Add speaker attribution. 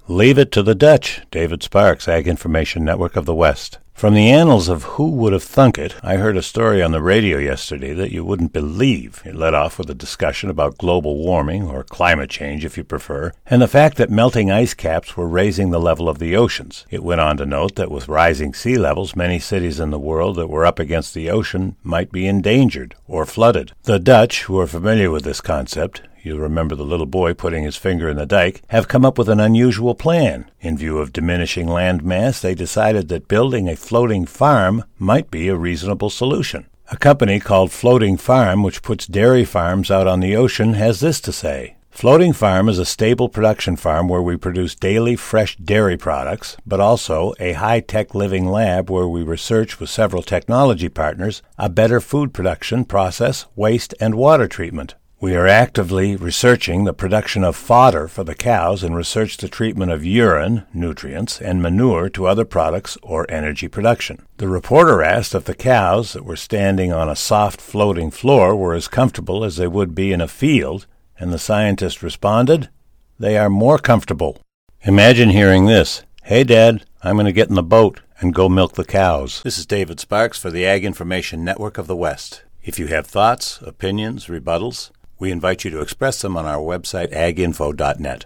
Speaker 1: Leave it to the Dutch. David Sparks, Ag Information Network of the West. From the annals of Who Would Have Thunk It, I heard a story on the radio yesterday that you wouldn't believe. It led off with a discussion about global warming, or climate change if you prefer, and the fact that melting ice caps were raising the level of the oceans. It went on to note that with rising sea levels, many cities in the world that were up against the ocean might be endangered or flooded. The Dutch, who are familiar with this concept, you remember the little boy putting his finger in the dike, have come up with an unusual plan. In view of diminishing land mass, they decided that building a floating farm might be a reasonable solution. A company called Floating Farm, which puts dairy farms out on the ocean, has this to say. Floating Farm is a stable production farm where we produce daily fresh dairy products, but also a high-tech living lab where we research with several technology partners a better food production process, waste, and water treatment. We are actively researching the production of fodder for the cows and research the treatment of urine, nutrients, and manure to other products or energy production. The reporter asked if the cows that were standing on a soft floating floor were as comfortable as they would be in a field, and the scientist responded, "They are more comfortable." Imagine hearing this. "Hey, Dad, I'm going to get in the boat and go milk the cows." This is David Sparks for the Ag Information Network of the West. If you have thoughts, opinions, rebuttals, we invite you to express them on our website, aginfo.net.